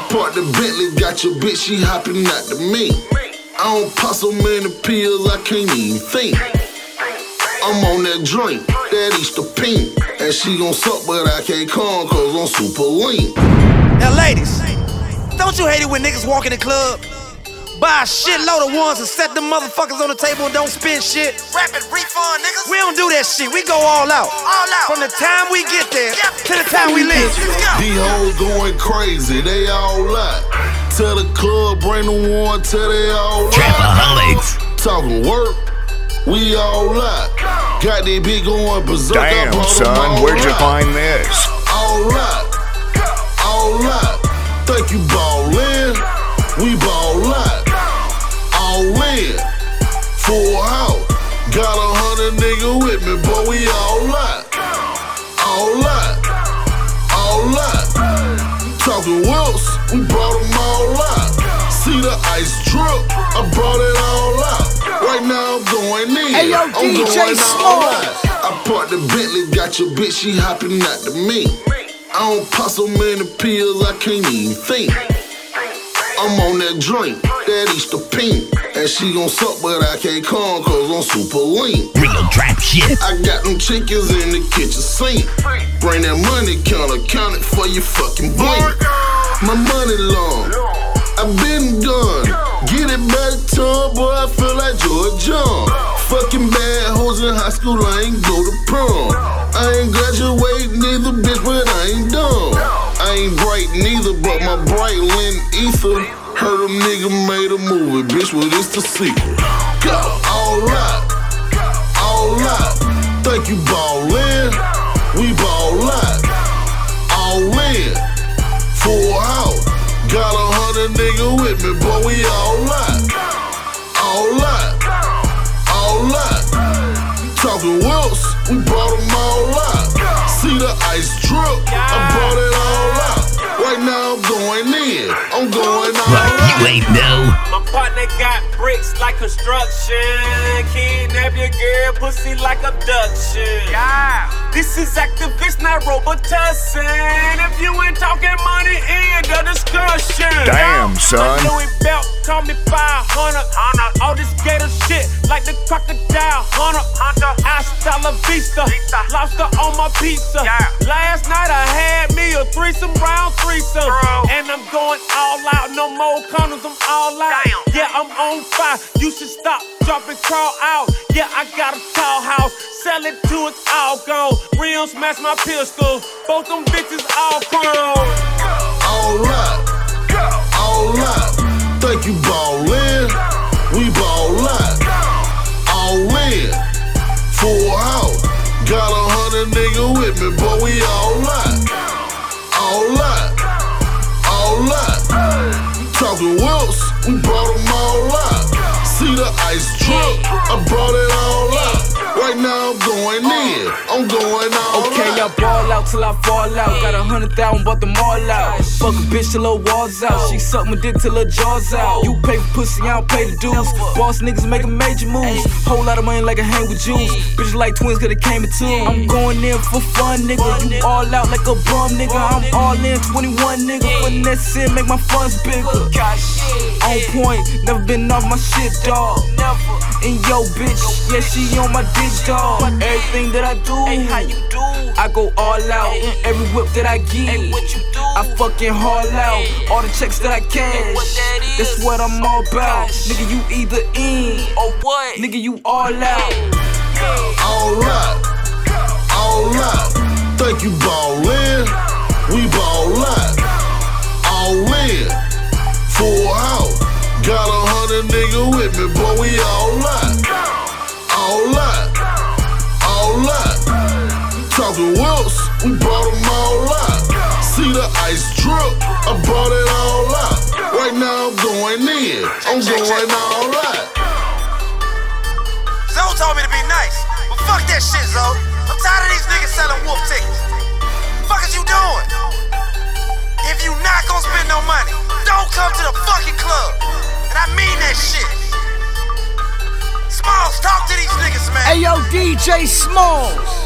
parked the Bentley, got your bitch, she hopping out to me. I don't pop so many pills, I can't even think. I'm on that drink, that Easter pink. And she gon' suck, but I can't come, cause I'm super lean. Now ladies, don't you hate it when niggas walk in the club, buy a shitload of ones and set them motherfuckers on the table and don't spend shit? Rapid refund, niggas. We don't do that shit, we go all out. All out. From the time we get there to the time we leave. These hoes going crazy, they all lie. Tell the club, bring the one till they all lie. Trapaholics. Talking work, we all lie. Got that bitch going berserk. Damn, son, where'd you find this? All lie, all lie. Think you ballin', we ball out. All in, full house. Got 100 niggas with me, but we all lie. All lie, all lie. Talking Wills, we brought them all out. See the ice drip, I brought it all out. Right now I'm going in. Hey yo, DJ Small. I parked the Bentley, got your bitch, she hopping out to me. I don't pop so many pills, I can't even think. I'm on that drink, that Easter pink. And she gon' suck, but I can't come, cause I'm super lean. Real trap shit. I got them chickens in the kitchen sink. Bring that money counter, count it for your fucking blink. My money long, I been done. Get it back to her, boy, I feel like George John. Fucking bad hoes in high school, I ain't go to prom. I ain't graduate neither, bitch, but I ain't dumb. I ain't bright neither, but my bright lint ether. Heard a nigga made a movie, bitch, well, it's the sequel. Go, all right, all right. Think you ballin', we ball out. All in, full house. Got 100 niggas with me, but we all out. All out, all out. Talking Wills, we brought them all out. See the ice drip, I brought it all out. Right now I'm going in, I'm going all out. You ain't know. My partner got bricks like construction. Kidnap your girl, pussy like abduction. Yeah. This is activist, not Robitussin. If you ain't talking money, end the discussion. Damn, son. My Louis belt, call me 500. All this gator shit, like the crocodile hunter. Hasta la vista, lobster on my pizza. Last night I had me a threesome, round threesome. And I'm going all out, no more condoms, I'm all out. Yeah, I'm on fire, you should stop, drop and crawl out. Yeah, I got a tall house, sell it till it's all gone. Rims smash my pistol, both them bitches all chrome. All right, all right. Think you ballin', we ball out. All in, full house. Got 100 niggas with me, but we all out. All out, all out. Talking Wills, we brought them all out. See the ice drip, I brought it all out. Right now I'm going in, I'm going all out. Okay, I ball out till I fall out. Got 100,000, bought them all out. Fuck a bitch till her walls out. She suck my dick till her jaws out. You pay for pussy, I don't pay the dues. Boss niggas making major moves. Whole lot of money like I hang with Jews. Bitches like twins cause they came in two. I'm going in for fun, nigga. You all out like a bum, nigga. I'm all in, 21, nigga. Finesse it, make my funds bigger. On point, never been off my shit, dawg. And yo, bitch, yeah, she on my dick, dawg. Everything that I do, I go all out. In every whip that I get, I fucking haul out. All the checks that I cash, that's what I'm all about. Nigga, you either in or what? Nigga, you all out. All right, all out. Think you ballin', we ball out. All in, full house. Got 100 niggas with me, but we all out. All out, all out. Talking Wills, we brought them all out. See the ice drip, I brought it all out. Right now I'm going in, I'm going all out. Zoe told me to be nice, but fuck that shit, Zoe. I'm tired of these niggas selling wolf tickets. Fuck is you doing? If you not gonna spend no money, don't come to the fucking club. And I mean that shit. Smalls, talk to these niggas, man. Hey yo, DJ Smalls.